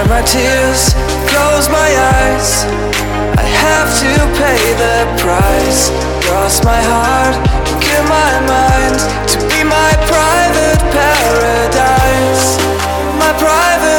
dry my tears, close my eyes. I have to pay the price. Cross my heart, give my mind to be my private paradise. My private